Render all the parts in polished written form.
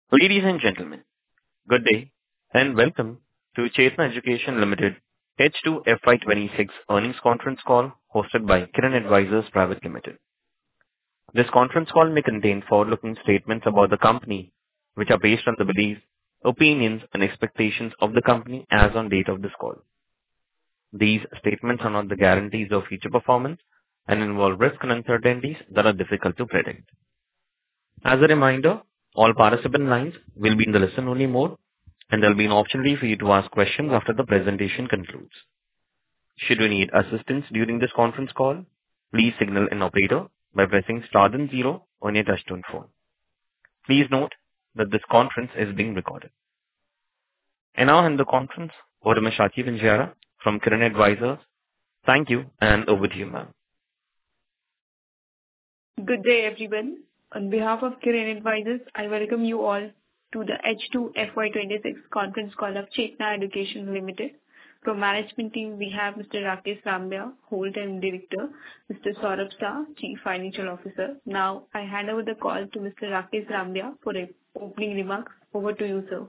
Ladies and gentlemen, good day and welcome to Chetna Education Limited H2 FY26 earnings conference call hosted by Kiran Advisors Private Limited. This conference call may contain forward-looking statements about the company, which are based on the beliefs, opinions, and expectations of the company as on date of this call. These statements are not the guarantees of future performance and involve risks and uncertainties that are difficult to predict. As a reminder, all participant lines will be in the listen-only mode, and there will be an opportunity for you to ask questions after the presentation concludes. Should you need assistance during this conference call, please signal an operator by pressing star then zero on your touchtone phone. Please note that this conference is being recorded. And now hand the conference over to Ms. Shachi Pinjara from Kiran Advisors. Thank you, and over to you, ma'am. Good day, everyone. On behalf of Kiran Advisors, I welcome you all to the H2 FY26 conference call of Chetna Education Limited. From management team, we have Mr. Rakesh Rambiya, Whole-time Director, Mr. Saurabh Shah, Chief Financial Officer. Now, I hand over the call to Mr. Rakesh Rambiya for opening remarks. Over to you, sir.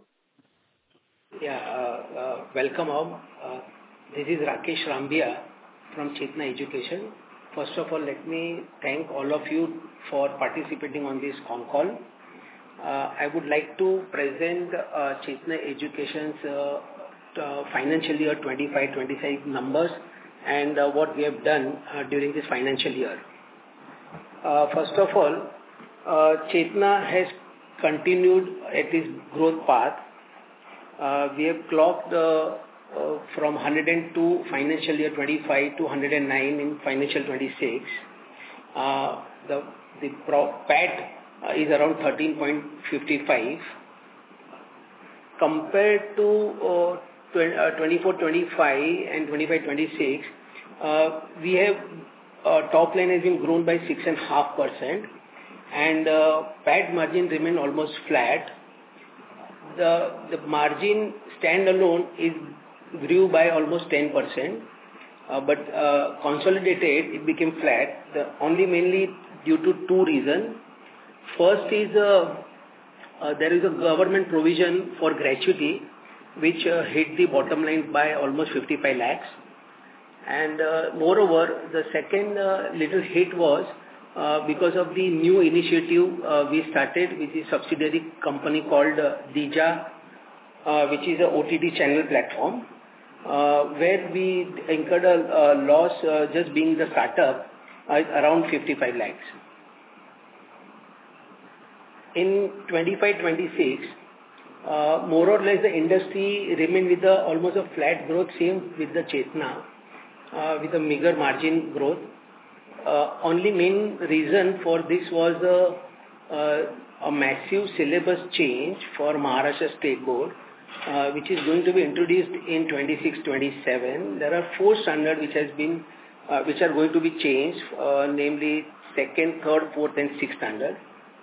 Welcome all. This is Rakesh Rambiya from Chetna Education. First of all, let me thank all of you for participating on this con call. I would like to present Chetna Education's financial year 25-26 numbers and what we have done during this financial year. First of all, Chetna has continued at its growth path. We have clocked from 102 financial year 25 to 109 in financial 26. The PAT is around 13.55. Compared to 24-25 and 25-26, we have top line has been grown by 6.5%, and PAT margin remained almost flat. The margin standalone grew by almost 10%, but consolidated it became flat. Only mainly due to two reasons. First is there is a government provision for gratuity which hit the bottom line by almost 55 lakhs, and moreover the second little hit was because of the new initiative we started with the subsidiary company called Dija, which is a OTT channel platform, where we incurred a loss just being the startup around 55 lakhs. In 25-26, more or less the industry remained with almost a flat growth, same with the Chetna, with a meager margin growth. Only main reason for this was a massive syllabus change for Maharashtra State Board, which is going to be introduced in 26-27. There are 4 standards which are going to be changed, namely 2nd, 3rd, 4th, and 6th standard.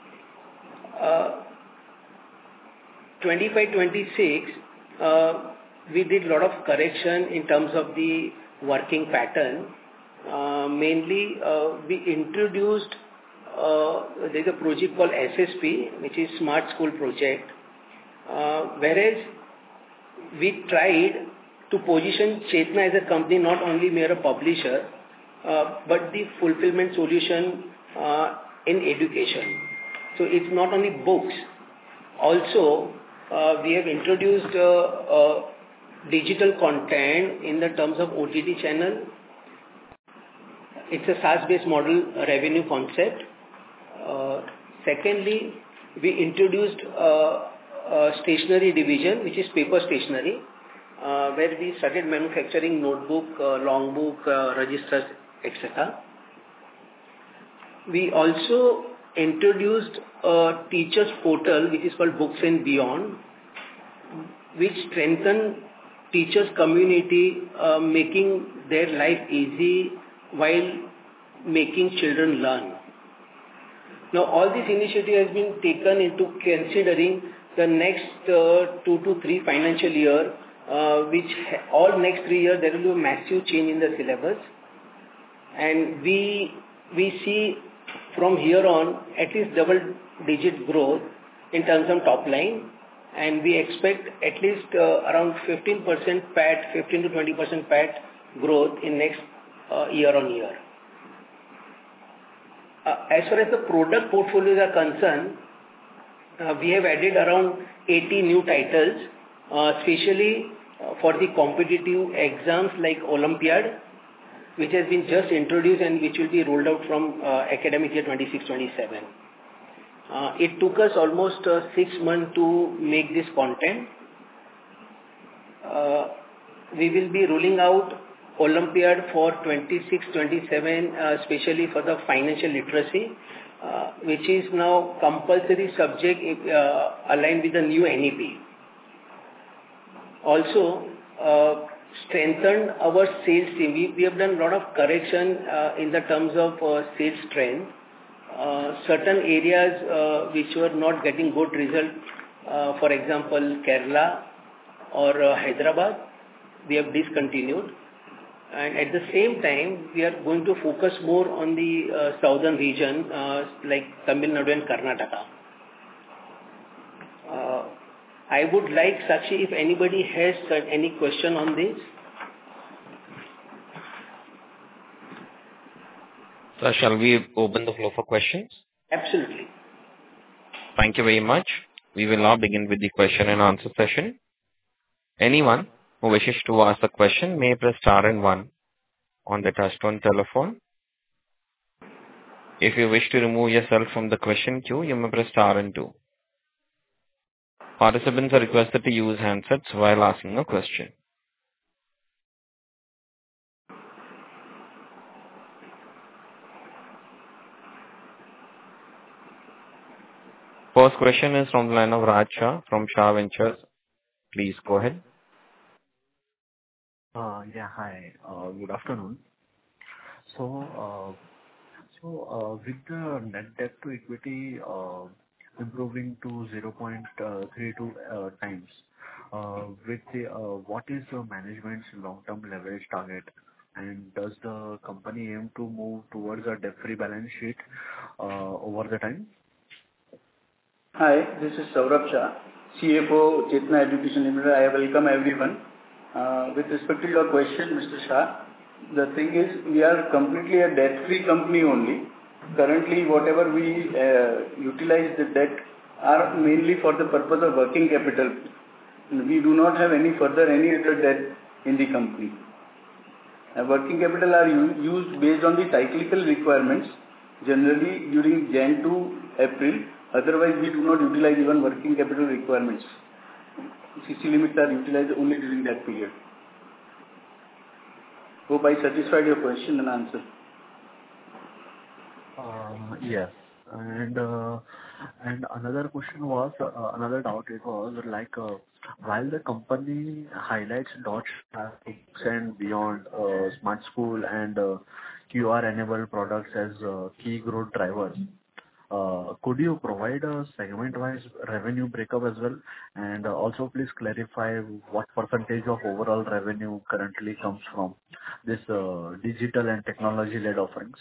25-26, we did a lot of correction in terms of the working pattern. Mainly, we introduced there is a project called SSP, which is Smart School Project, whereas we tried to position Chetna as a company, not only mere a publisher, but the fulfillment solution in education. So it's not only books. Also, we have introduced digital content in the terms of OTT channel. It's a SaaS-based model revenue concept. Secondly, we introduced a stationery division, which is paper stationery, where we started manufacturing notebook, long book, registers, etc. We also introduced a teachers portal, which is called Books and Beyond, which strengthen teachers community, making their life easy while making children learn. Now, all this initiative has been taken into considering the next 2 to 3 financial year, which all next 3 years there will be a massive change in the syllabus, and we see from here on at least double-digit growth in terms of top line, and we expect at least around 15% PAT, 15 to 20% PAT growth in next year on year. As far as the product portfolios are concerned, we have added around 80 new titles, especially for the competitive exams like Olympiad, which has been just introduced and which will be rolled out from academic year 26-27. It took us almost 6 months to make this content. We will be rolling out Olympiad for 26-27, especially for the financial literacy, which is now compulsory subject aligned with the new NEP. Also, strengthened our sales team. We have done a lot of correction in the terms of sales strength. Certain areas which were not getting good result, for example, Kerala or Hyderabad, we have discontinued. And at the same time, we are going to focus more on the southern region like Tamil Nadu and Karnataka. I would like, Sakshi, if anybody has any question on this. So shall we open the floor for questions? Absolutely. Thank you very much. We will now begin with the question and answer session. Anyone who wishes to ask a question may press star and one on the touchtone telephone. If you wish to remove yourself from the question queue, you may press star and two. Participants are requested to use handsets while asking a question. First question is from the line of Raj Shah from Shah Ventures. Please go ahead. Yeah, hi. Good afternoon. So, with the net debt to equity improving to 0.32 times, what is the management's long-term leverage target? And does the company aim to move towards a debt-free balance sheet over the time? Hi, this is Saurabh Shah, CFO, Chetna Education Limited. I welcome everyone. With respect to your question, Mr. Shah, the thing is, we are completely a debt-free company only. Currently, whatever we utilize the debt are mainly for the purpose of working capital. We do not have any other debt in the company. Working capital are used based on the cyclical requirements, generally during Jan to April. Otherwise, we do not utilize even working capital requirements. CC limits are utilized only during that period. Hope I satisfied your question and answer. Yes. And another question was, another doubt it was like, while the company highlights Dot and beyond smart school and QR enabled products as key growth drivers, could you provide a segment-wise revenue breakup as well? And also please clarify what percentage of overall revenue currently comes from this digital and technology-led offerings?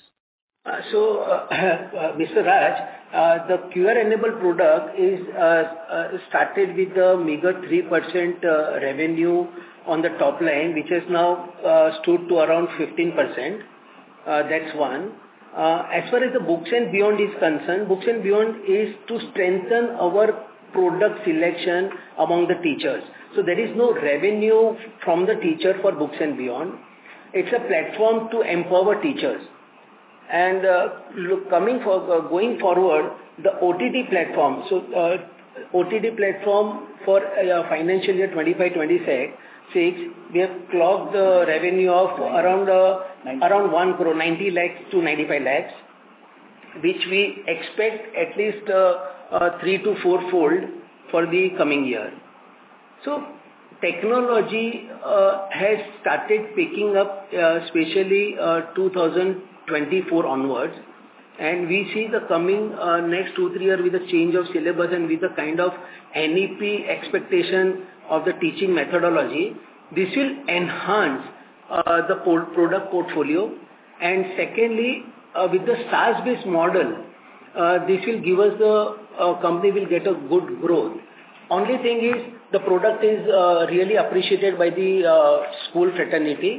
Mr. Raj, the QR-enabled product is started with a meager 3% revenue on the top line, which has now stood to around 15%. That's one. As far as the Books and Beyond is concerned, Books and Beyond is to strengthen our product selection among the teachers. So there is no revenue from the teacher for Books and Beyond. It's a platform to empower teachers. And going forward, the OTT platform. So OTT platform for financial year 25-26, we have clocked the revenue of around 1 crore, 90 lakhs to 95 lakhs, which we expect at least 3 to 4 fold for the coming year. So technology has started picking up, especially 2024 onwards, and we see the coming next 2-3 years with the change of syllabus and with the kind of NEP expectation of the teaching methodology. This will enhance the product portfolio, and secondly, with the SaaS-based model, this will give us the company will get a good growth. Only thing is the product is really appreciated by the school fraternity.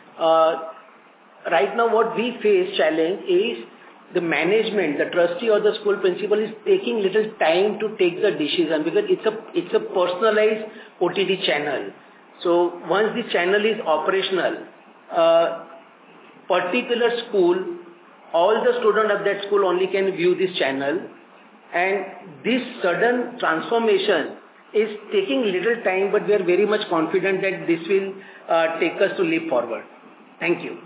Right now what we face challenge is the management, the trustee or the school principal is taking little time to take the decision because it's a personalized OTT channel. So once the channel is operational, particular school, all the students of that school only can view this channel, and this sudden transformation is taking little time, but we are very much confident that this will take us to leap forward. Thank you.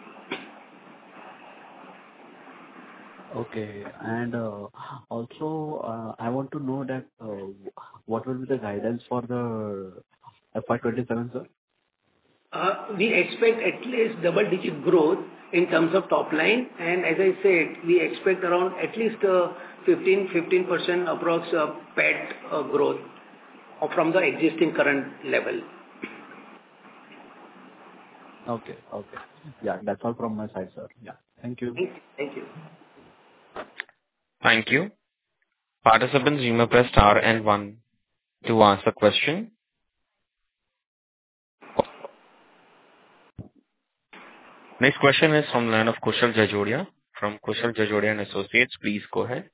Okay. And also, I want to know that what will be the guidance for the FY27, sir? We expect at least double-digit growth in terms of top line, and as I said, we expect around at least 15% approx PAT growth from the existing current level. Okay. Yeah, that's all from my side, sir. Yeah. Thank you. Thank you. Thank you. Participants, you may press star and one to ask a question. Next question is from the line of Kushal Jajodia from Kushal Jajodia and Associates. Please go ahead.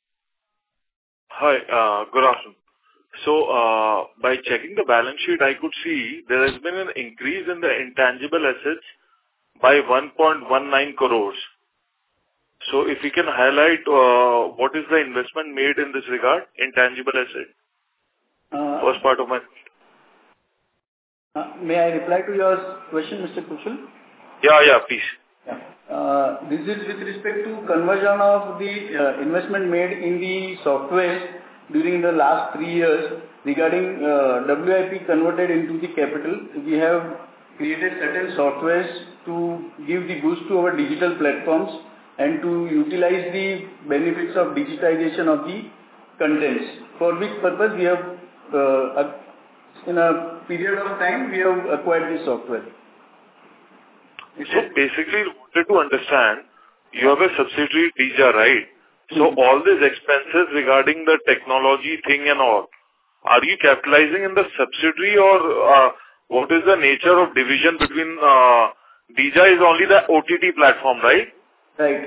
Hi, good afternoon. So, by checking the balance sheet, I could see there has been an increase in the intangible assets by 1.19 crores. So, if you can highlight what is the investment made in this regard, intangible asset? First part of my question. May I reply to your question, Mr. Kushal? Yeah, please. Yeah. This is with respect to conversion of the investment made in the software during the last 3 years regarding WIP converted into the capital. We have created certain softwares to give the boost to our digital platforms and to utilize the benefits of digitization of the contents, for which purpose we have, in a period of time, we have acquired this software. So basically, wanted to understand, you have a subsidiary Dija, right? So all these expenses regarding the technology thing and all, are you capitalizing in the subsidiary or what is the nature of division between Dija is only the OTT platform, right? Right.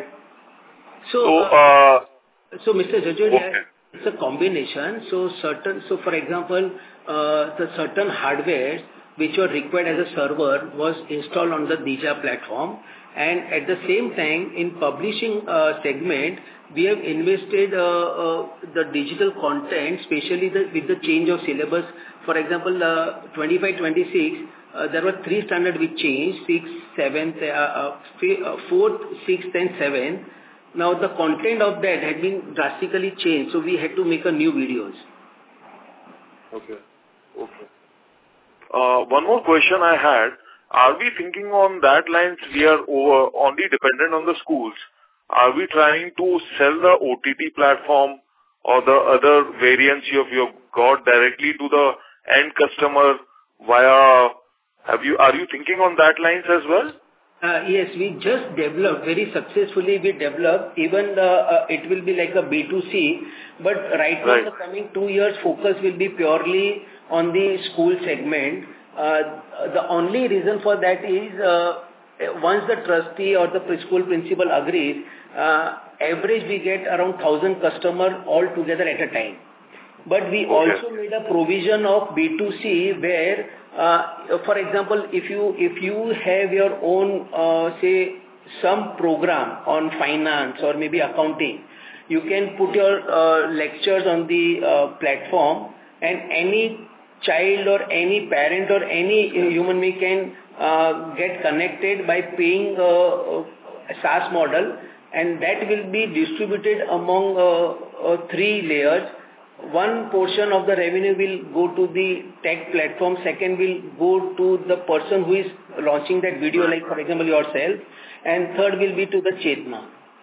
So Mr. Jajodia, okay. It's a combination. So for example, the certain hardware which were required as a server was installed on the Dija platform, and at the same time in publishing segment we have invested the digital content, especially with the change of syllabus. For example, 25-26 there were 3 standards which changed, 6th, 7th, 4th, 6th and 7th. Now the content of that had been drastically changed, so we had to make a new videos. Okay. One more question I had. Are we thinking on that lines we are only dependent on the schools? Are we trying to sell the OTT platform or the other variants you have got directly to the end customer via... Are you thinking on that lines as well? Yes, we just developed very successfully. We developed even it will be like a B2C, but right now the coming 2 years focus will be purely on the school segment. The only reason for that is once the trustee or the preschool principal agrees, average we get around 1,000 customers all together at a time. But we also made a provision of B2C where, for example, if you have your own, say, some program on finance or maybe accounting, you can put your lectures on the platform, and any child or any parent or any human being can get connected by paying a SaaS model, and that will be distributed among 3 layers. One portion of the revenue will go to the tech platform, second will go to the person who is launching that video, like for example yourself, and third will be to the Chetna.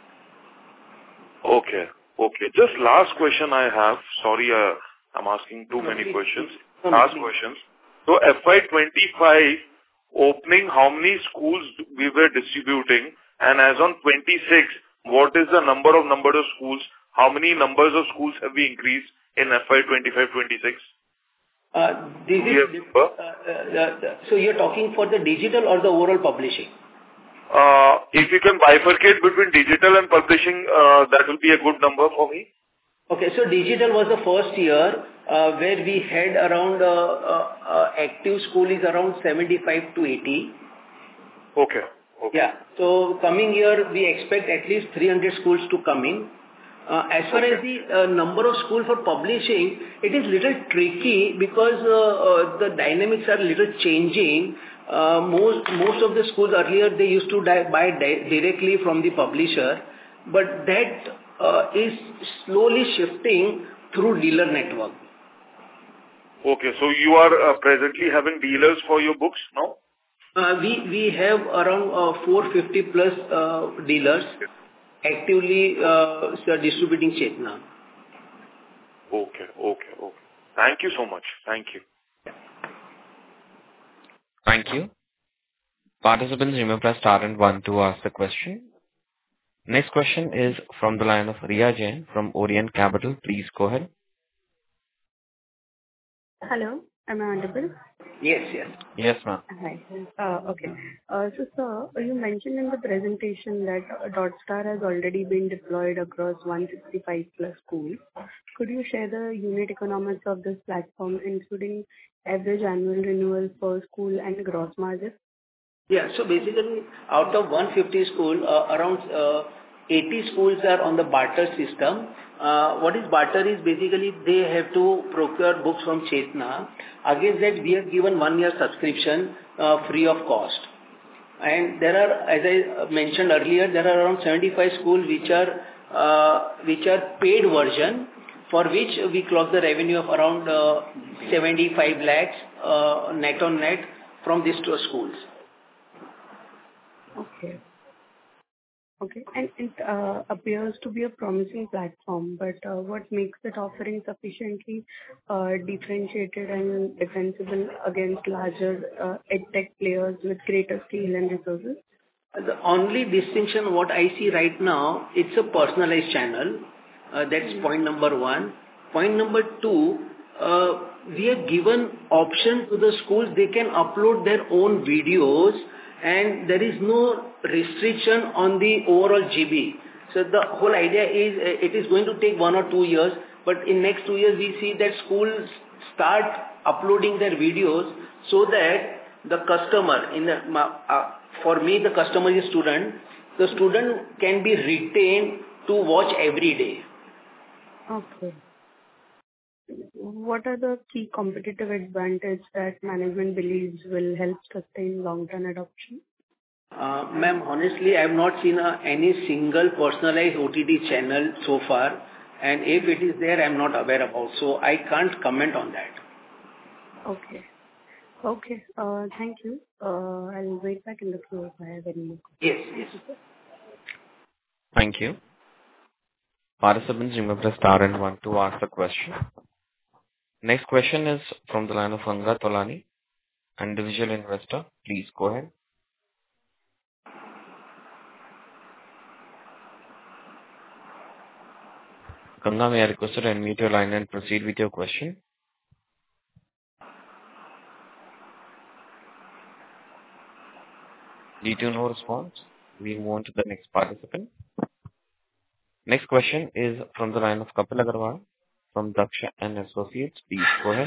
Okay. Just last question I have. Sorry, I'm asking too many questions. Last questions. So FY25 opening, how many schools we were distributing, and as on 26, what is the number of schools? How many numbers of schools have we increased in FY 25-26? So you're talking for the digital or the overall publishing? If you can bifurcate between digital and publishing, that will be a good number for me. Okay, so digital was the first year where we had around active school is around 75 to 80. Okay. Yeah, so coming year we expect at least 300 schools to come in. As far as the number of schools for publishing, it is little tricky because the dynamics are little changing. Most of the schools earlier they used to buy directly from the publisher, but that is slowly shifting through dealer network. Okay, so you are presently having dealers for your books now? We have around 450 plus dealers actively distributing Chetna. Okay. Thank you so much. Thank you. Thank you. Participants, remember press star and 1 to ask the question. Next question is from the line of Riya Jain from Orient Capital. Please go ahead. Hello, am I audible? Yes. Yes, ma'am. Hi. Okay. So, sir, you mentioned in the presentation that DotStar has already been deployed across 165 plus schools. Could you share the unit economics of this platform, including average annual renewal per school and gross margin? Yeah, so basically out of 150 schools, around 80 schools are on the barter system. What is barter is basically they have to procure books from Chetna. Against that, we have given 1 year subscription free of cost. And there are, as I mentioned earlier, there are around 75 schools which are paid version, for which we clock the revenue of around 75 lakhs net on net from these two schools. Okay, and it appears to be a promising platform, but what makes it offering sufficiently differentiated and defensible against larger edtech players with greater scale and resources? The only distinction what I see right now, it's a personalized channel. That's point number 1. Point number 2, we have given option to the schools, they can upload their own videos and there is no restriction on the overall GB. So the whole idea is it is going to take 1 or 2 years, but in next 2 years we see that schools start uploading their videos so that the customer, for me the customer is student, the student can be retained to watch every day. Okay. What are the key competitive advantages that management believes will help sustain long-term adoption? Ma'am, honestly, I have not seen any single personalized OTT channel so far, and if it is there, I am not aware about. So I can't comment on that. Okay. Thank you. I'll wait back in the queue if I have any more. Yes. Thank you. Participants, remember press star and 1 to ask the question. Next question is from the line of Anga Tolani, individual investor. Please go ahead. Ganga, may I request you to unmute your line and proceed with your question? Due to no response, we move on to the next participant. Next question is from the line of Kapil Agarwal from Daksha and Associates. Please go ahead.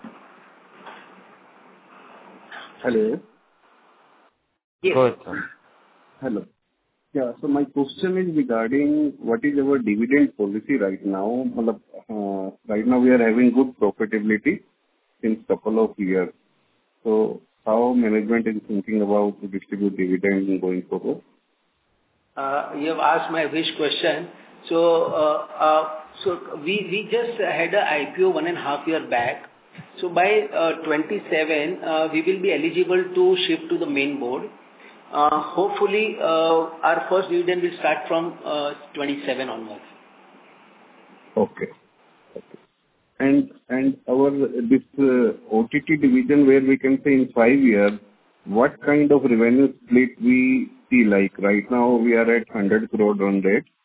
Hello. Yes. Go ahead, sir. Hello. Yeah, so my question is regarding what is our dividend policy right now. Right now we are having good profitability since couple of years. So how management is thinking about to distribute dividend going forward? You have asked my wish question. So we just had an IPO 1.5 years back. So by 27, we will be eligible to shift to the main board. Hopefully, our first dividend will start from 27 onwards. Okay. And our this OTT division where we can say in 5 years, what kind of revenue split we see? Like right now we are at 100 crore run rate.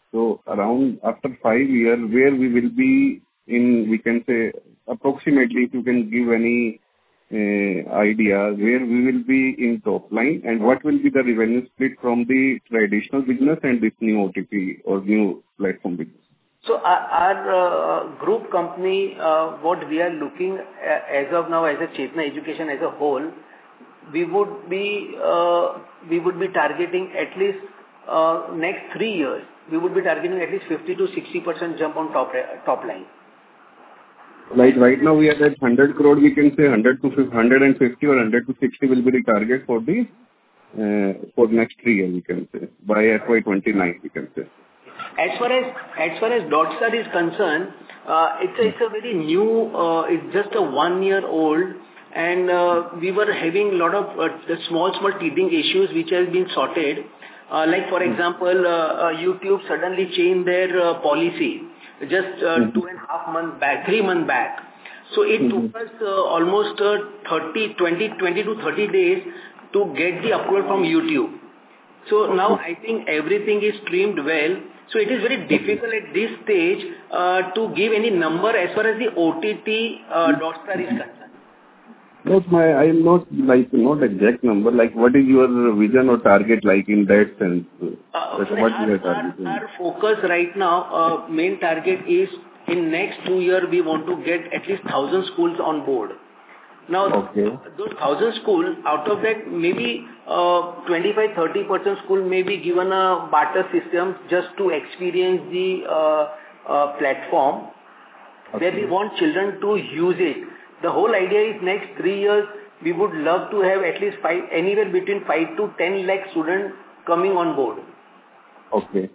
So around after 5 years, where we will be in, we can say, approximately, if you can give any idea, where we will be in top line, and what will be the revenue split from the traditional business and this new OTP or new platform business? So our group company, what we are looking as of now as a Chetna Education as a whole, we would be targeting at least next 3 years. We would be targeting at least 50 to 60% jump on top line. Like right now we are at 100 crore, we can say 150 or 100 to 60 will be the target for the for next 3 years, we can say. By FY29, we can say. As far as DotStar is concerned, it's a very new, it's just a 1 year old, and we were having a lot of the small teething issues which has been sorted. Like for example, YouTube suddenly changed their policy just 2.5 months back, 3 months back. So it took us almost 20 to 30 days to get the approval from YouTube. So now I think everything is streamed well. So it is very difficult at this stage to give any number as far as the OTT DotStar is concerned. I am not exact number. Like, what is your vision or target like in that sense? What is your target? Our focus right now, main target is in next 2 years we want to get at least 1,000 schools on board. Now, those 1,000 schools, out of that, maybe 25-30% school may be given a barter system just to experience the platform, where we want children to use it. The whole idea is next 3 years, we would love to have at least anywhere between 5 to 10 lakh students coming on board. Okay.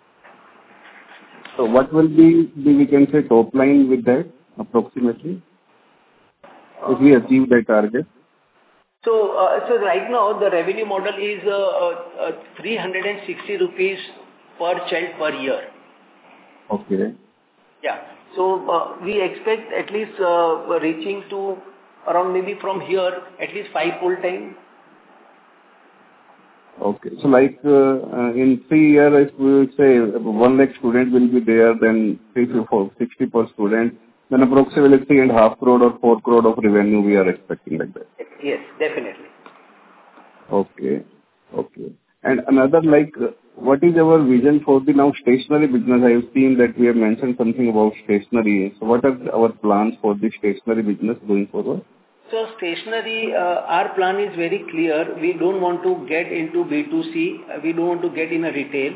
So what will be the, we can say, top line with that approximately, if we achieve that target? So right now the revenue model is 360 rupees per child per year. Okay. Yeah. So we expect at least reaching to around maybe from here at least 5 full time. Okay. So like in 3 years, if we will say 1 lakh student will be there, then 60 per student, then approximately 3.5 crore or 4 crore of revenue we are expecting like that. Yes, definitely. Okay. Okay. And another, like, what is our vision for the now stationery business? I have seen that we have mentioned something about stationery. So what are our plans for the stationery business going forward? So stationery, our plan is very clear. We don't want to get into B2C. We don't want to get in a retail.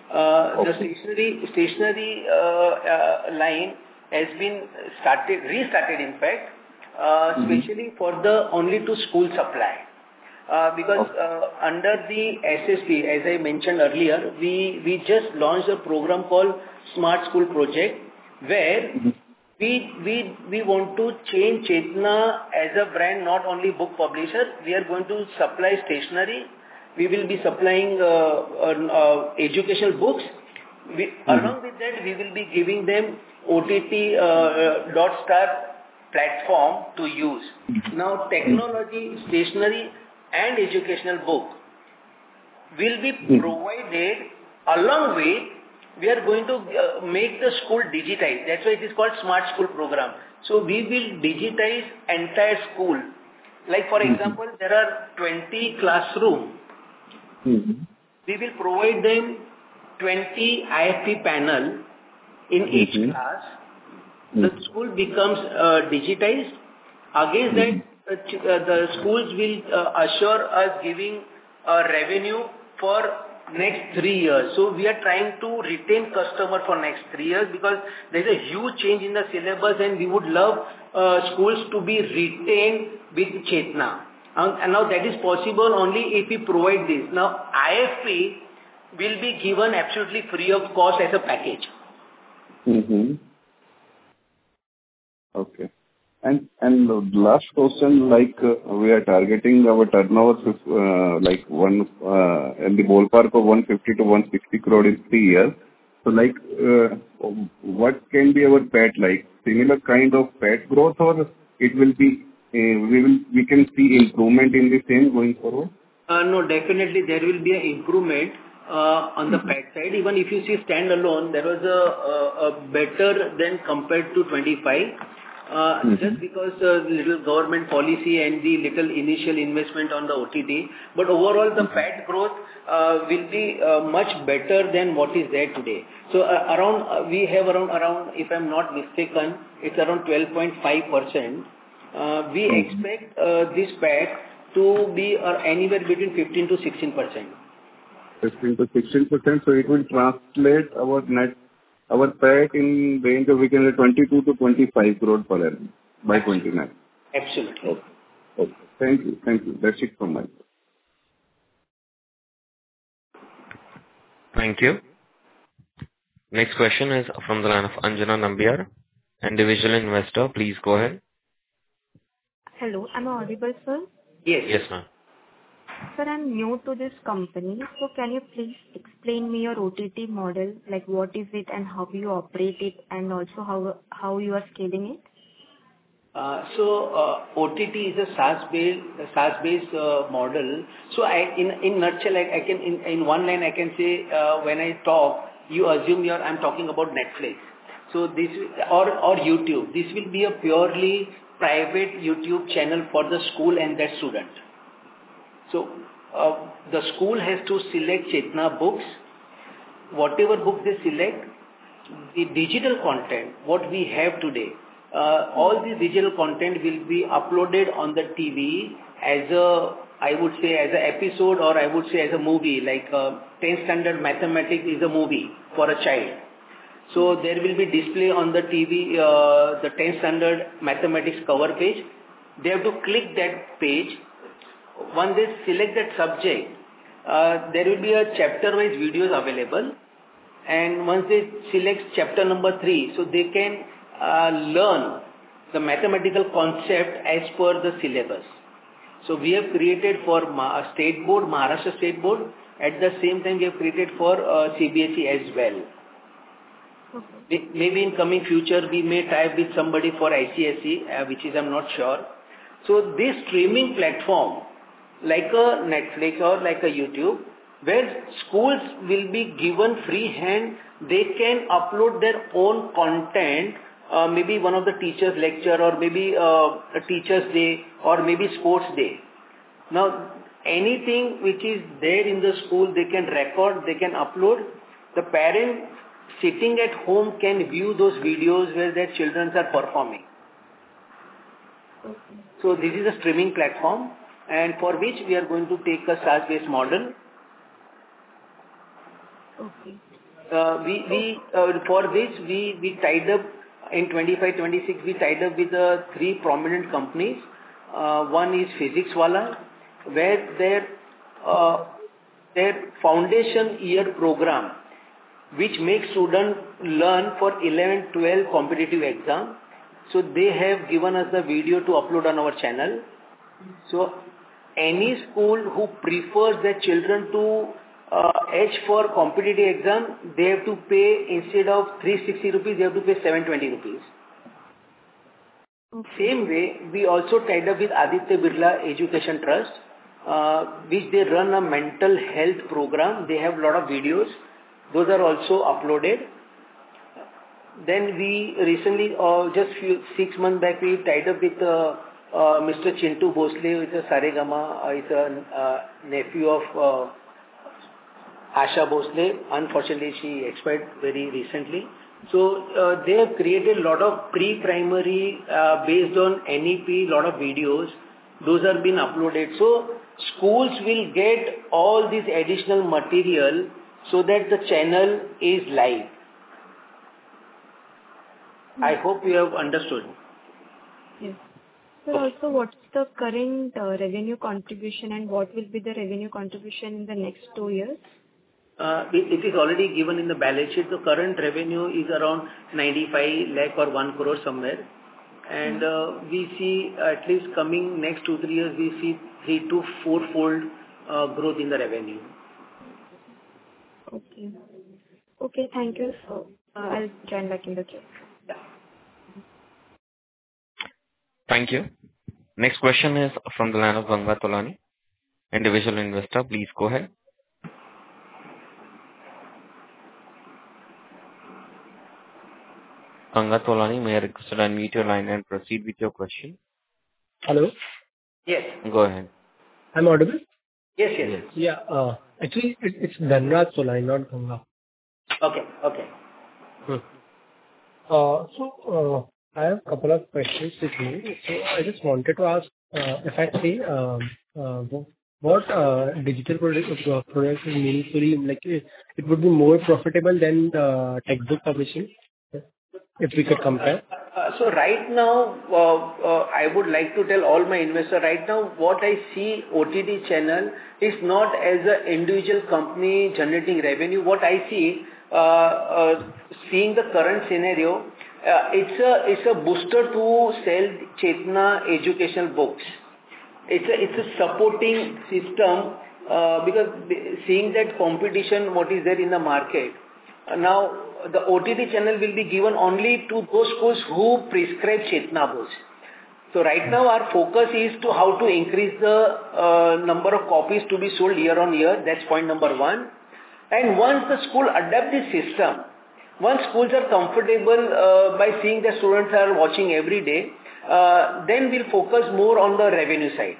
The stationery line has been restarted in fact, especially for the only to school supply. Because under the SSP, as I mentioned earlier, we just launched a program called Smart School Project, where we want to change Chetna as a brand, not only book publisher. We are going to supply stationery. We will be supplying educational books. Along with that, we will be giving them OTT DotStar platform to use. Now, technology, stationery and educational book will be provided along with, we are going to make the school digitized. That's why it is called Smart School Program. So we will digitize entire school. Like for example, there are 20 classrooms. We will provide them 20 IFP panel in each class. The school becomes digitized. Against that, the schools will assure us giving revenue for next 3 years. So we are trying to retain customer for next 3 years, because there is a huge change in the syllabus and we would love schools to be retained with Chetna. And now that is possible only if we provide this. Now IFP will be given absolutely free of cost as a package. Okay. And the last question, like we are targeting our turnover like in the ballpark of 150 to 160 crore in 3 years. So like what can be our PAT like? Similar kind of PAT growth, or it will be we can see improvement in the same going forward? No, definitely there will be an improvement. on the PAT side. Even if you see standalone, there was a better than compared to 25. Just because little government policy and the little initial investment on the OTT, but overall the PAT growth will be much better than what is there today. So we have around, if I'm not mistaken, it's around 12.5%. We expect this PAT to be anywhere between 15 to 16%. 15 to 16%, so it will translate our PAT in range of, we can say, 22 to 25 crore per annum by 29. Absolutely. Okay. Thank you. That's it from my side. Thank you. Next question is from the line of Anjana Nambiar, individual investor. Please go ahead. Hello, am I audible, sir? Yes, ma'am. Sir, I'm new to this company, so can you please explain me your OTT model, like what is it and how you operate it, and also how you are scaling it? OTT is a SaaS-based model. So in nutshell, I can in one line I can say, when I talk, you assume I'm talking about Netflix. So this or YouTube. This will be a purely private YouTube channel for the school and their student. So the school has to select Chetna books. Whatever book they select, the digital content, what we have today, all the digital content will be uploaded on the TV as I would say as an episode, or I would say as a movie, like 10th standard mathematics is a movie for a child. So there will be display on the TV, the 10th standard mathematics cover page. They have to click that page. Once they select that subject, there will be a chapter-wise videos available. And once they select chapter number 3, so they can learn the mathematical concept as per the syllabus. So we have created for State Board, Maharashtra State Board. At the same time, we have created for CBSE as well. Okay. Maybe in coming future, we may tie up with somebody for ICSE, which is I'm not sure. So this streaming platform, like a Netflix or like a YouTube, where schools will be given free hand, they can upload their own content, maybe one of the teachers' lecture, or maybe a teacher's day, or maybe sports day. Now, anything which is there in the school, they can record, they can upload. The parent sitting at home can view those videos where their children are performing. Okay. So this is a streaming platform, and for which we are going to take a SaaS-based model. Okay. For this, we tied up in 25-26. We tied up with 3 prominent companies. One is Physics Wala, where their foundation year program, which makes students learn for 11-12 competitive exam. So they have given us the video to upload on our channel. So any school who prefers their children to edge for competitive exam, they have to pay, instead of 360 rupees, they have to pay 720 rupees. Okay. Same way, we also tied up with Aditya Birla Education Trust, which they run a mental health program. They have a lot of videos. Those are also uploaded. Then we recently, just 6 months back, we tied up with Mr. Chintu Bhosle, who is a Saregama, is a nephew of Asha Bhosle. Unfortunately, she expired very recently. So they have created a lot of pre-primary based on NEP, lot of videos. Those are being uploaded. So schools will get all this additional material so that the channel is live. I hope you have understood. Yes. So also, what's the current revenue contribution, and what will be the revenue contribution in the next 2 years? It is already given in the balance sheet. The current revenue is around 95 lakh or 1 crore somewhere. And we see at least coming next 2-3 years, we see 3 to 4-fold growth in the revenue. Okay. Okay, thank you. So I'll join back in the queue. Yeah. Thank you. Next question is from the line of Ganga Tolani, individual investor. Please go ahead. Kanga Tolani, may I request to unmute your line and proceed with your question? Hello, Yes. Go ahead. I'm audible? Yes, yes. Yeah, actually, it's Dhanraj Solai, not Ganga. Okay, okay. I have a couple of questions with me. So I just wanted to ask, if I say, what digital products is meaningfully, like, it would be more profitable than textbook publishing, if we could compare? So right now, I would like to tell all my investors, right now, what I see OTT channel is not as an individual company generating revenue. What I see, seeing the current scenario, it's a booster to sell Chetna educational books. It's a supporting system, because seeing that competition, what is there in the market. Now, the OTT channel will be given only to those schools who prescribe Chetna books. So right now, our focus is to how to increase the number of copies to be sold year on year. That's point number one. And once the school adapt this system, once schools are comfortable by seeing the students are watching every day, then we'll focus more on the revenue side.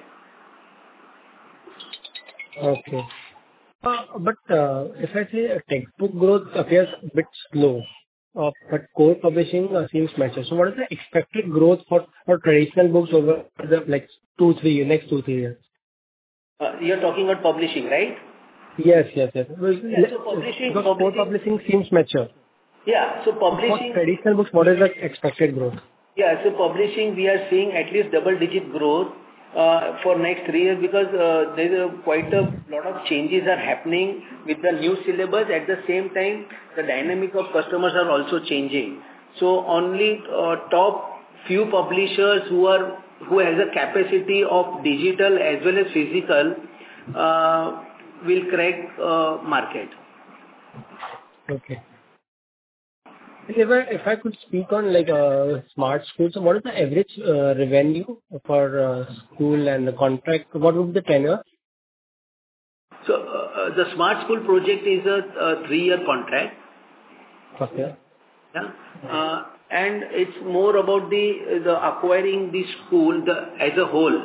Okay. But if I say textbook growth appears a bit slow, but core publishing seems mature. So what is the expected growth for traditional books over the next 2-3 years? You're talking about publishing, right? Yes. So publishing, because core publishing seems mature. Yeah, so publishing. For traditional books, what is the expected growth? Yeah, so publishing, we are seeing at least double-digit growth for next 3 years, because there's quite a lot of changes are happening with the new syllabus. At the same time, the dynamic of customers are also changing. So only top few publishers who has a capacity of digital as well as physical will crack market. Okay. If I could speak on like smart schools, so what is the average revenue for school and the contract? What would be the tenure? So the smart school project is a 3-year contract. Okay. Yeah. And it's more about the acquiring the school as a whole.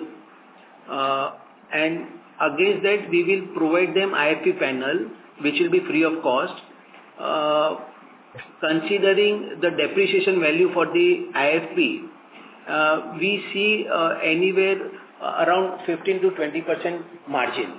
And against that, we will provide them IFP panel, which will be free of cost. Considering the depreciation value for the IFP, we see anywhere around 15 to 20% margin.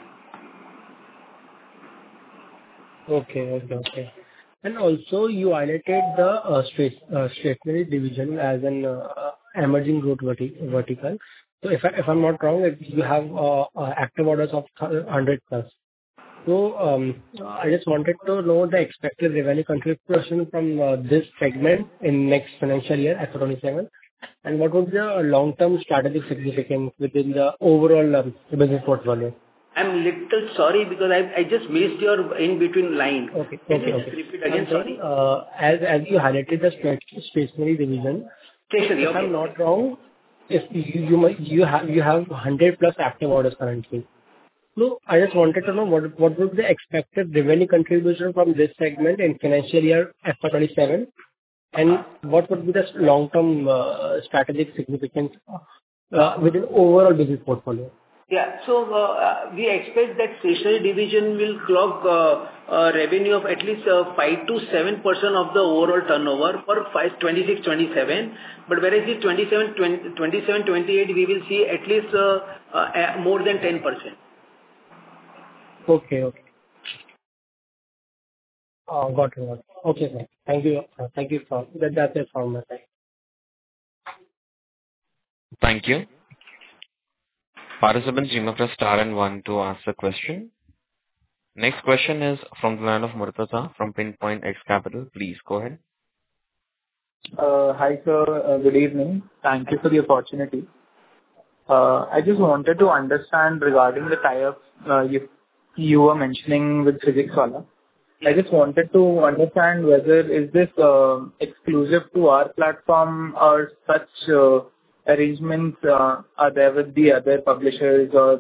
Okay. And also, you highlighted the stationery division as an emerging growth vertical. So if I'm not wrong, you have active orders of 100 plus. So I just wanted to know the expected revenue contribution from this segment in next financial year, FY27, and what would be the long-term strategic significance within the overall business portfolio? I'm little sorry because I just missed your in-between line. Okay. Can you just repeat again? Sorry. As you highlighted the stationery division, Stationery, if I'm not wrong, if you have 100 plus active orders currently. So I just wanted to know what would be the expected revenue contribution from this segment in financial year FY27, and what would be the long-term strategic significance within overall business portfolio? Yeah. So we expect that stationery division will clock a revenue of at least 5 to 7% of the overall turnover for 26-27. But whereas the 27-28, we will see at least more than 10%. Okay. Got it. Okay, sir. Thank you. For that. That's it from my side. Thank you. Participants, you may press star and 1 to ask a question. Next question is from the line of Murtaza from Pinpoint X Capital. Please go ahead. Hi, sir. Good evening. Thank you for the opportunity. I just wanted to understand regarding the tie-up you were mentioning with PhysicsWallah. I just wanted to understand whether is this exclusive to our platform or such arrangements are there with the other publishers, or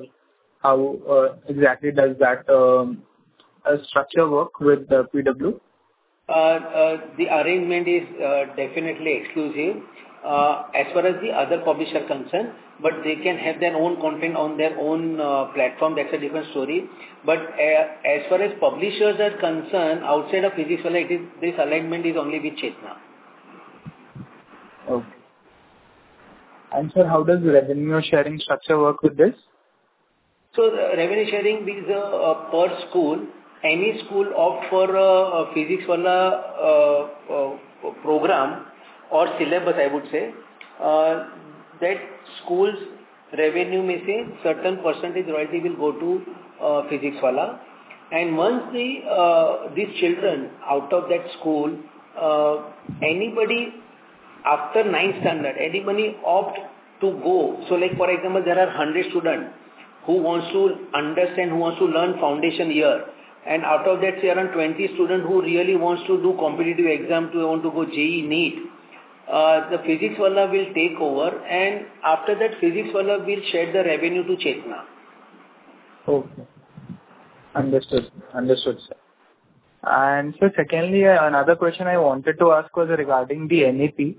how exactly does that structure work with the PW? The arrangement is definitely exclusive as far as the other publisher are concerned, but they can have their own content on their own platform. That's a different story. But as far as publishers are concerned, outside of Physics Wala, this alignment is only with Chetna. Okay. And sir, how does the revenue sharing structure work with this? So the revenue sharing is per school. Any school opt for a Physics Wala program or syllabus, I would say, that school's revenue may say certain percentage royalty will go to Physics Wala. And once these children out of that school, anybody after 9th standard, anybody opt to go. So like for example, there are 100 students who wants to understand, who wants to learn foundation year. And out of that, say around 20 students who really wants to do competitive exam, to want to go JEE NEET. The Physics Wala will take over, and after that, Physics Wala will share the revenue to Chetna. Okay. Understood, sir. And so secondly, another question I wanted to ask was regarding the NEP.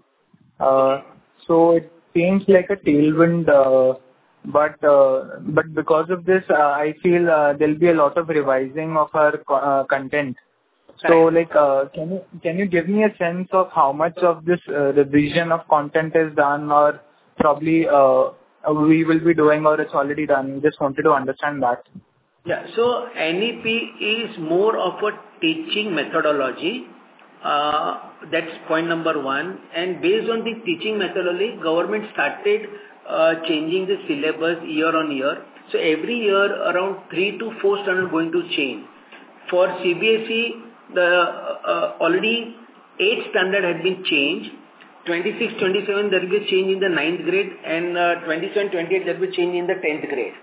So it seems like a tailwind, but because of this, I feel there'll be a lot of revising of our content. So like, can you give me a sense of how much of this revision of content is done, or probably we will be doing, or it's already done? Just wanted to understand that. Yeah. So NEP is more of a teaching methodology. That's point number one. And based on the teaching methodology, government started changing the syllabus year on year. So every year around 3 to 4 standards going to change. For CBSE, the already 8 standard has been changed. 26, 27 there will be a change in the 9th grade, and 27, 28 there will be a change in the 10th grade.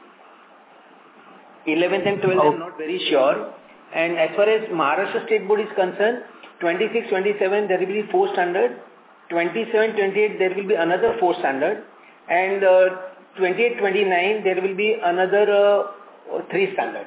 11th and 12th I'm not very sure. And as far as Maharashtra State Board is concerned, 26, 27 there will be 4 standard. 27, 28 there will be another 4 standard. And 28, 29 there will be another 3 standard.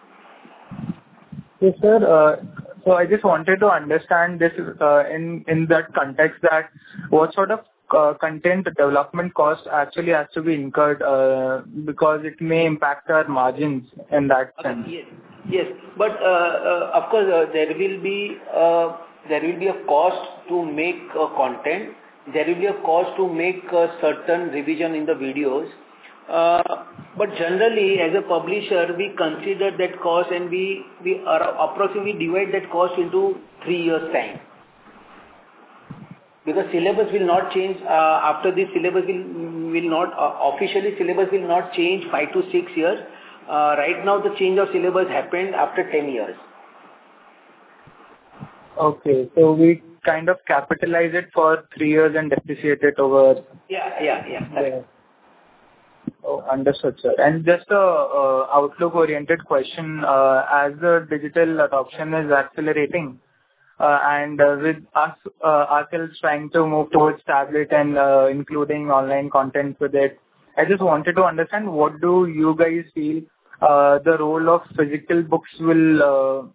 Yes, sir. So I just wanted to understand this in that context, that what sort of content development cost actually has to be incurred, because it may impact our margins in that sense. Yes. But of course there will be a cost to make content. There will be a cost to make a certain revision in the videos. But generally, as a publisher, we consider that cost, and we approximately divide that cost into 3 years' time. Because syllabus will not change after this. Syllabus will not officially syllabus will not change 5 to 6 years. Right now, the change of syllabus happened after 10 years. Okay, so we kind of capitalize it for 3 years and depreciate it over. Yeah. Oh, understood, sir. And just a outlook-oriented question, as the digital adoption is accelerating, and with us ourselves trying to move towards tablet and including online content with it, I just wanted to understand, what do you guys feel the role of physical books will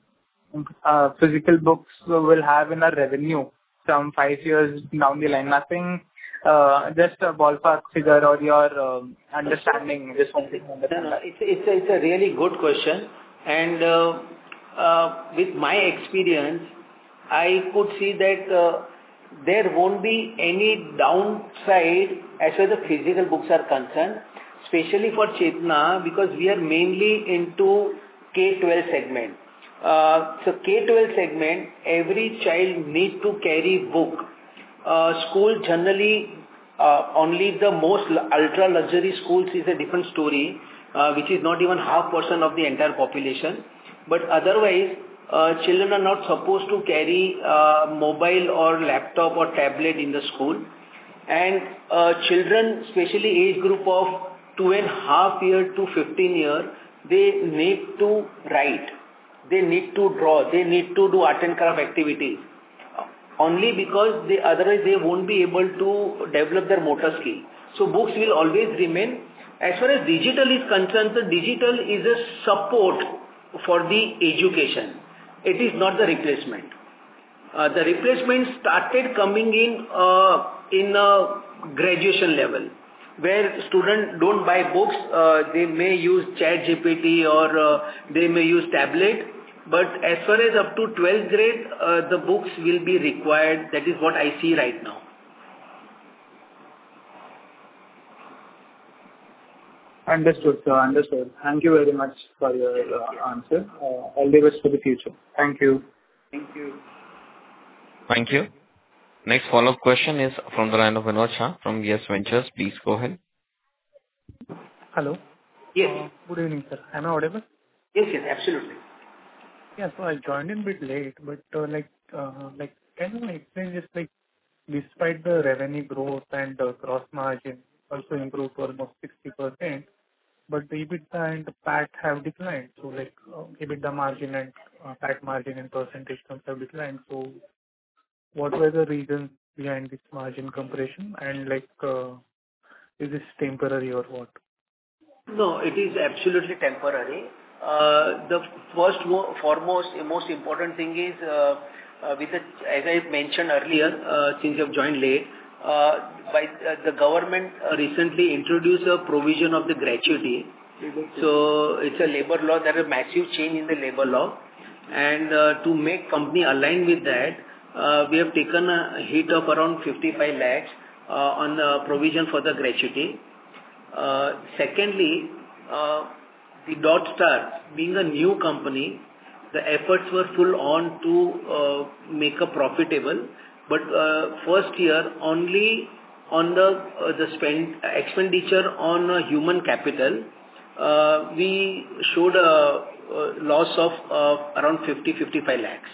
have in our revenue from 5 years down the line? Nothing. Just a ballpark figure or your understanding. Just wanted to understand. No, it's a really good question, and with my experience, I could see that there won't be any downside as far as the physical books are concerned, especially for Chetna, because we are mainly into K-12 segment. So K-12 segment, every child needs to carry book. School generally, only the most ultra luxury schools is a different story, which is not even 0.5% of the entire population. But otherwise, children are not supposed to carry mobile or laptop or tablet in the school. And children, especially age group of 2.5 years to 15 years, they need to write, they need to draw, they need to do art and craft activities. Only because otherwise they won't be able to develop their motor skill. So books will always remain. As far as digital is concerned, the digital is a support for the education. It is not the replacement. The replacement started coming in a graduation level, where students don't buy books. They may use ChatGPT or they may use tablet. But as far as up to 12th grade, the books will be required. That is what I see right now. Understood, sir. Understood. Thank you very much for your answer. All the best for the future. Thank you. Thank you. Thank you. Next follow-up question is from the line of Vinod Shah from Yes Ventures. Please go ahead. Hello. Yes. Good evening, sir. Am I audible? Yes, absolutely. Yeah, so I joined in a bit late, but can you explain just despite the revenue growth and gross margin also improved to almost 60%, but the EBITDA and the PAT have declined. So EBITDA margin and PAT margin in percentage terms have declined. So what were the reasons behind this margin compression, and is this temporary or what? No, it is absolutely temporary. The foremost, most important thing is, as I mentioned earlier, since you have joined late, the government recently introduced a provision of the gratuity. So it's a labor law. There is a massive change in the labor law, and to make company aligned with that, we have taken a hit of around 55 lakhs on the provision for the gratuity. Secondly, the DotStar, being a new company, the efforts were full on to make a profitable. But first year, only on the expenditure on human capital, we showed a loss of around 55 lakhs.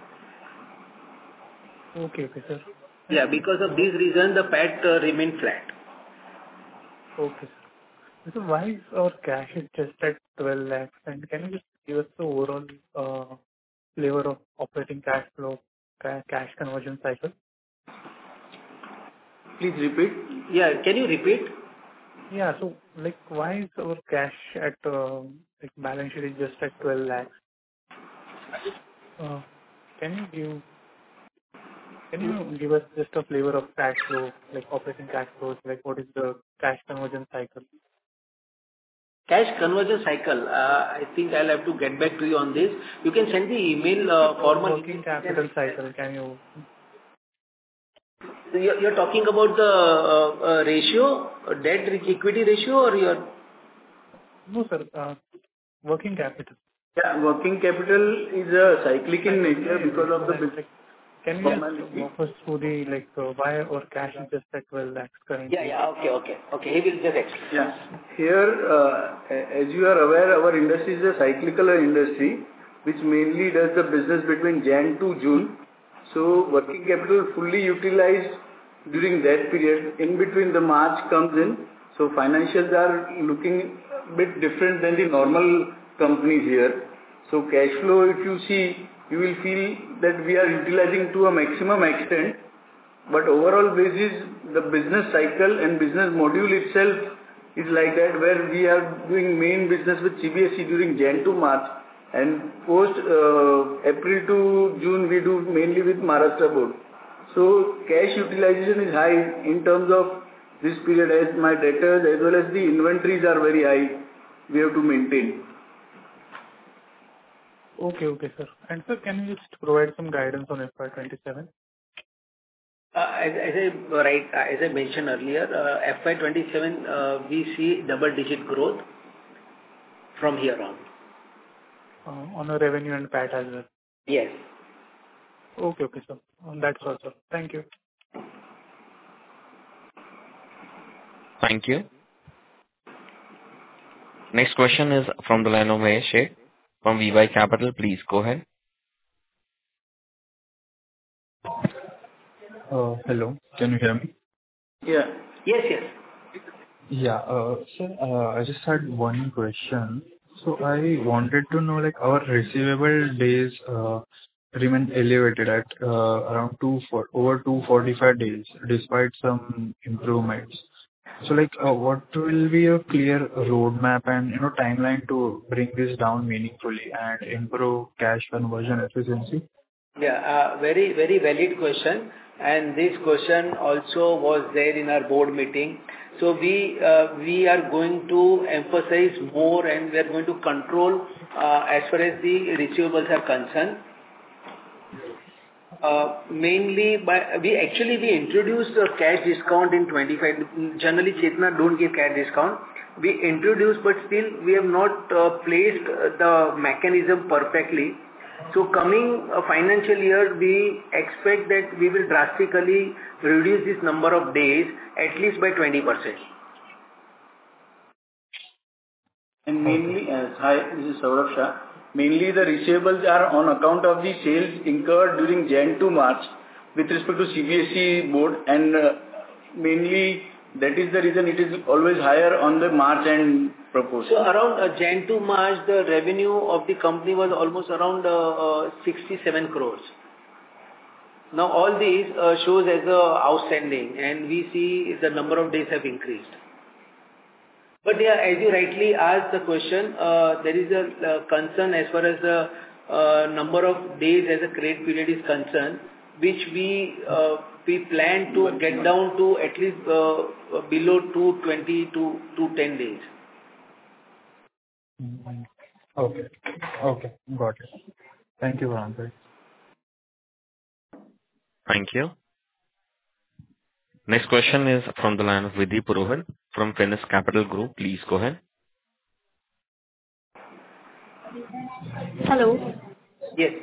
Okay, sir. Yeah, because of this reason, the PAT remained flat. Okay, sir. So why is our cash is just at 12 lakhs? And can you just give us the overall flavor of operating cash flow, cash conversion cycle? Please repeat. Yeah, can you repeat? Yeah, so why is our cash at balance sheet is just at 12 lakhs? Can you give us just a flavor of cash flow, operating cash flows, what is the cash conversion cycle? Cash conversion cycle, I think I'll have to get back to you on this. You can send the email formal. Working capital cycle, can you? So you're talking about the ratio, debt equity ratio, or you're? No, sir. Working capital. Yeah, working capital is cyclic in nature because of the business. Can you just walk us through the why our cash is just at 12 lakhs currently? Yeah. Okay. He will just explain. Yeah. Here, as you are aware, our industry is a cyclical industry, which mainly does the business between Jan to June. So working capital fully utilized during that period. In between the March comes in. So financials are looking a bit different than the normal companies here. So cash flow, if you see, you will feel that we are utilizing to a maximum extent. But overall basis, the business cycle and business module itself is like that, where we are doing main business with CBSE during Jan to March, and post April to June we do mainly with Maharashtra board. So cash utilization is high in terms of this period, as my debtors as well as the inventories are very high. We have to maintain. Okay, sir. And sir, can you just provide some guidance on FY27? As I mentioned earlier, FY27 we see double-digit growth from here on. On a revenue and PAT as well. Yes. Okay, sir. That's all, sir. Thank you. Thank you. Next question is from the line of Mahesh Sheth from VY Capital. Please go ahead. Hello, can you hear me? Yeah. Yes. Yeah. Sir, I just had one question. So I wanted to know, our receivable days remain elevated at around over 245 days, despite some improvements. So, what will be a clear roadmap and timeline to bring this down meaningfully and improve cash conversion efficiency? Yeah, very, very valid question. And this question also was there in our board meeting. So we are going to emphasize more, and we are going to control as far as the receivables are concerned. Mainly we introduced a cash discount in 25. Generally, Chetna don't give cash discount. We introduced, but still we have not placed the mechanism perfectly. So coming financial year, we expect that we will drastically reduce this number of days, at least by 20%. And mainly, hi, this is Saurabh Shah. Mainly the receivables are on account of the sales incurred during Jan to March with respect to CBSE board, and mainly that is the reason it is always higher on the March end proportion. So around Jan to March, the revenue of the company was almost around 67 crores. Now all these shows as outstanding, and we see the number of days have increased. But yeah, as you rightly asked the question, there is a concern as far as the number of days as a credit period is concerned, which we plan to get down to at least below 220 to 210 days. Okay. Okay. Got it. Thank you for answering. Thank you. Next question is from the line of Vidhi Purohit from Finis Capital Group. Please go ahead. Hello. Yes.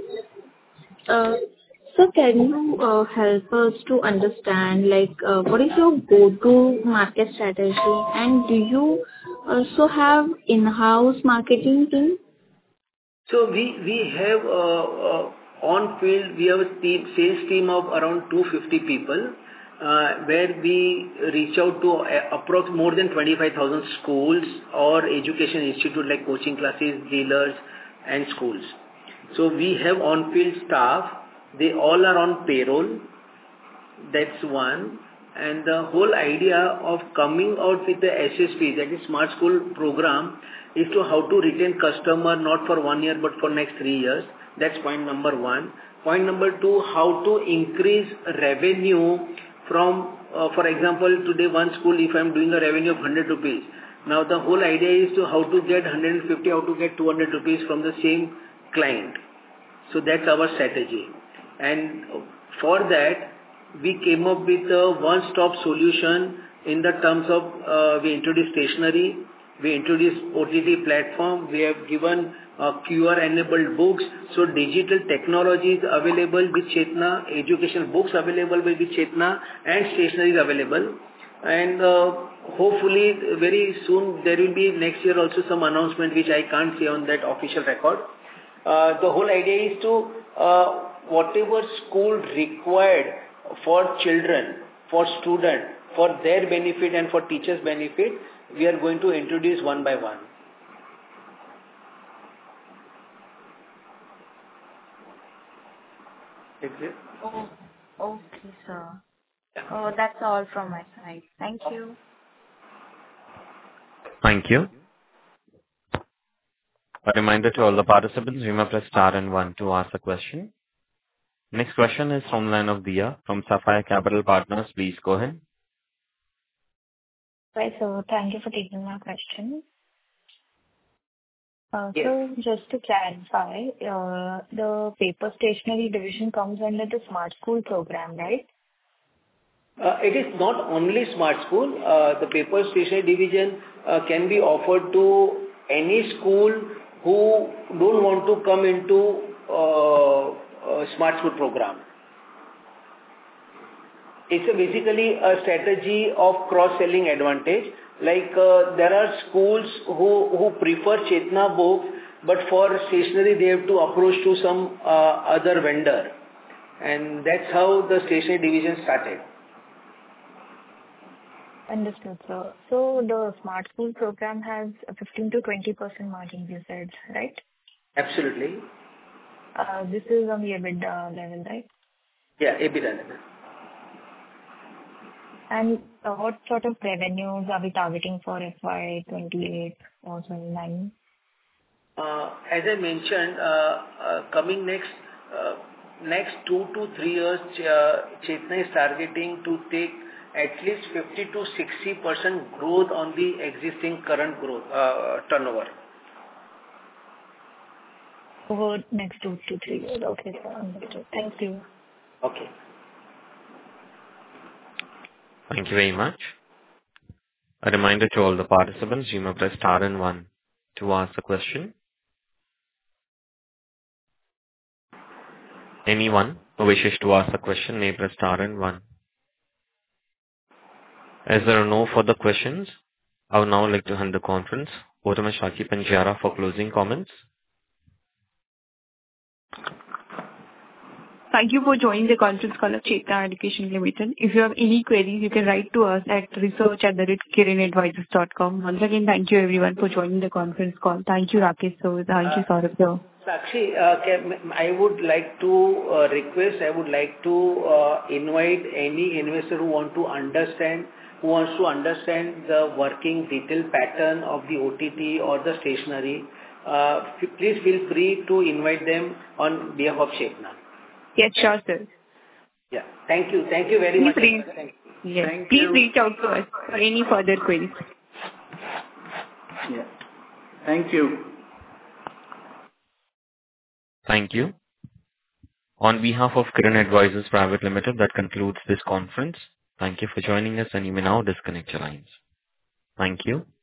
So can you help us to understand, like, what is your go-to market strategy, and do you also have in-house marketing team? So we have on field, we have a sales team of around 250 people, where we reach out to approx more than 25,000 schools or education institute like coaching classes, dealers and schools. So we have on field staff. They all are on payroll. That's one. And the whole idea of coming out with the SSP, that is Smart School program, is to how to retain customer not for 1 year but for next 3 years. That's point number one. Point number two, how to increase revenue from, for example, today one school, if I'm doing a revenue of 100 rupees, now the whole idea is to how to get 150, how to get 200 rupees from the same client. So that's our strategy. And for that, we came up with a one-stop solution in the terms of we introduced stationery, we introduced OTT platform, we have given QR-enabled books. So digital technology is available with Chetna, educational books available with Chetna, and stationery is available. And hopefully very soon there will be next year also some announcement which I can't say on that official record. The whole idea is to whatever school required for children, for students, for their benefit and for teachers' benefit, we are going to introduce one by one. Oh, okay, sir. Oh, that's all from my side. Thank you. Thank you. A reminder to all the participants, you may press star and one to ask a question. Next question is from the line of Dia from Sapphire Capital Partners. Please go ahead. Right, so thank you for taking my question. Yes. So just to clarify, the paper stationery division comes under the Smart School program, right? It is not only Smart School. The paper stationery division can be offered to any school who don't want to come into Smart School program. It's basically a strategy of cross-selling advantage. Like there are schools who prefer Chetna books, but for stationery they have to approach to some other vendor, and that's how the stationery division started. Understood, sir. So the Smart School program has a 15 to 20% margin, you said, right? Absolutely. This is on the EBITDA level, right? Yeah, EBITDA level. And what sort of revenues are we targeting for FY 28 or 29? As I mentioned, coming next next 2 to 3 years, Chetna is targeting to take at least 50 to 60% growth on the existing current growth turnover. Over next 2 to 3 years. Okay, sir. Understood. Thank you. Okay. Thank you very much. A reminder to all the participants, you may press star and one to ask a question. Anyone who wishes to ask a question may press star and one. As there are no further questions, I would now like to hand the conference over to Ms. Shaki Panjara for closing comments. Thank you for joining the conference call of Chetna Education Limited. If you have any queries, you can write to us at research@kirinadvisors.com. Once again, thank you everyone for joining the conference call. Thank you, Rakesh sir. Thank you, Saurabh sir. Sakshi, I would like to request, I would like to invite any investor who wants to understand the working detail pattern of the OTT or the stationery. Please feel free to invite them on behalf of Chetna. Yes, sure, sir. Yeah. Thank you. Thank you very much. Please reach out to us for any further queries. Yeah. Thank you. Thank you. On behalf of Kirin Advisors Private Limited, that concludes this conference. Thank you for joining us, and you may now disconnect your lines. Thank you.